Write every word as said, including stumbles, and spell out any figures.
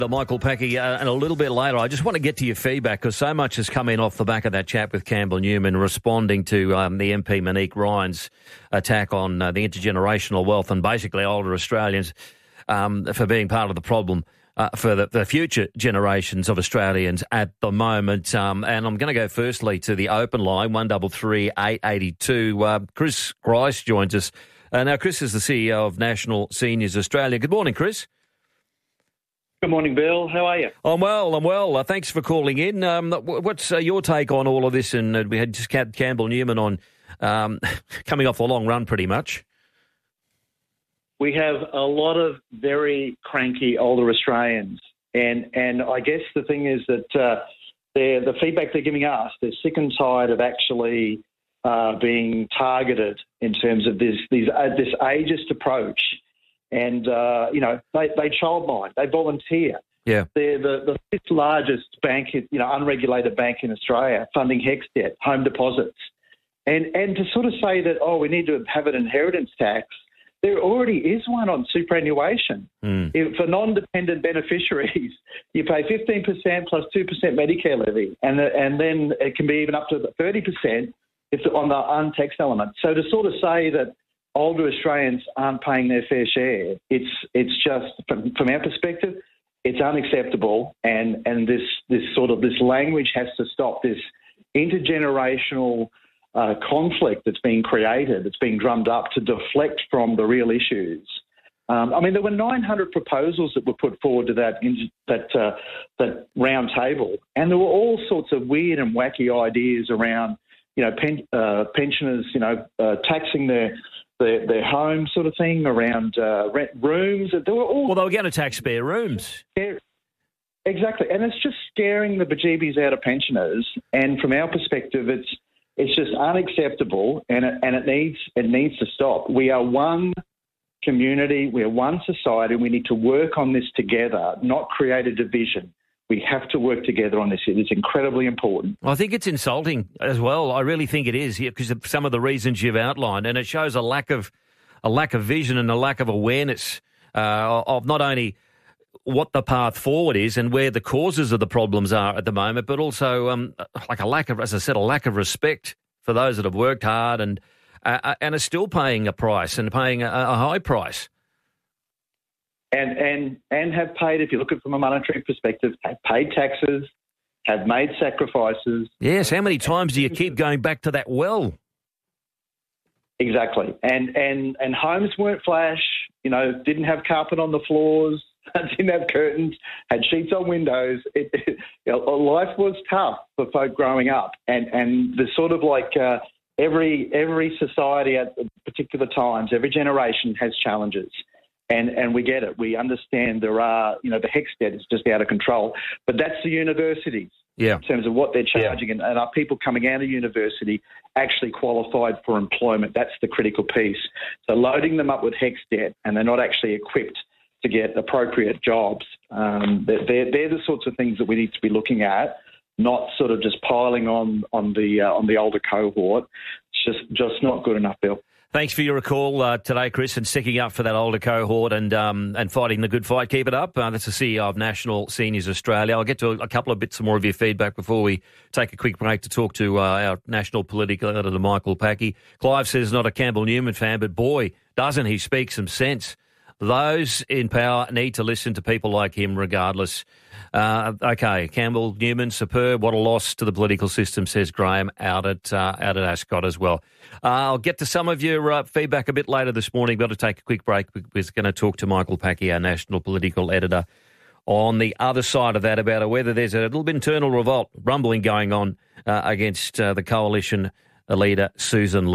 The Michael Packy, uh, and a little bit later, I just want to get to your feedback because so much has come in off the back of that chat with Campbell Newman responding to um, the M P Monique Ryan's attack on uh, the intergenerational wealth and basically older Australians um, for being part of the problem uh, for the, the future generations of Australians at the moment. Um, and I'm going to go firstly to the open line, one double three eight eighty two. Uh, Chris Grice joins us. Uh, now, Chris is the C E O of National Seniors Australia. Good morning, Chris. Good morning, Bill. How are you? I'm well, I'm well. Uh, thanks for calling in. Um, what's uh, your take on all of this? And uh, we had just had Campbell Newman on um, coming off a long run pretty much. We have a lot of very cranky older Australians. And and I guess the thing is that uh, the feedback they're giving us, they're sick and tired of actually uh, being targeted in terms of this, these, uh, this ageist approach. And, uh, you know, they, they childmind, they volunteer. Yeah. They're the, the fifth largest bank, you know, unregulated bank in Australia, funding HECS debt, home deposits. And and to sort of say that, oh, we need to have an inheritance tax, there already is one on superannuation. Mm. If, for non-dependent beneficiaries, you pay fifteen percent plus two percent Medicare levy, and the, and then it can be even up to thirty percent if on the untaxed element. So to sort of say that older Australians aren't paying their fair share, it's it's just, from, from our perspective, it's unacceptable, and, and this this sort of, this language has to stop, this intergenerational uh, conflict that's being created, that's being drummed up to deflect from the real issues. Um, I mean, there were nine hundred proposals that were put forward to that that uh, that round table, and there were all sorts of weird and wacky ideas around, you know, pen, uh, pensioners, you know, uh, taxing their Their, their home sort of thing, around uh, rent rooms. They were all well, they were going to tax spare rooms. Exactly. And it's just scaring the bejeebies out of pensioners. And from our perspective, it's it's just unacceptable, and it, and it needs it needs to stop. We are one community, we are one society, and we need to work on this together, not create a division. We have to work together on this. It is incredibly important. I think it's insulting as well. I really think it is, because of some of the reasons you've outlined, and it shows a lack of a lack of vision and a lack of awareness uh, of not only what the path forward is and where the causes of the problems are at the moment, but also um, like a lack of, as I said, a lack of respect for those that have worked hard and uh, and are still paying a price and paying a, a high price. And, and and have paid, if you look at it from a monetary perspective, have paid taxes, have made sacrifices. Yes, how many times do you keep going back to that well? Exactly. And and and homes weren't flash, you know, didn't have carpet on the floors, didn't have curtains, had sheets on windows. It, it, you know, life was tough for folk growing up. And, and the sort of like uh, every every society at particular times, every generation has challenges. And and we get it. We understand there are, you know, the HECS debt is just out of control. But that's the universities, yeah, in terms of what they're charging. Yeah. And, and are people coming out of university actually qualified for employment? That's the critical piece. So loading them up with HECS debt and they're not actually equipped to get appropriate jobs, um, they're, they're, they're the sorts of things that we need to be looking at, not sort of just piling on on the uh, on the older cohort. It's just, just not good enough, Bill. Thanks for your call uh, today, Chris, and sticking up for that older cohort and um, and fighting the good fight. Keep it up. Uh, that's the C E O of National Seniors Australia. I'll get to a, a couple of bits more of your feedback before we take a quick break to talk to uh, our national political editor, Michael Packy. Clive says not a Campbell Newman fan, but boy, doesn't he speak some sense. Those in power need to listen to people like him regardless. Uh, okay, Campbell Newman, superb. What a loss to the political system, says Graham out at uh, out at Ascot as well. Uh, I'll get to some of your uh, feedback a bit later this morning. Got to take a quick break. We're going to talk to Michael Packy, our national political editor, on the other side of that about whether there's a little bit internal revolt, rumbling going on uh, against uh, the coalition leader, Susan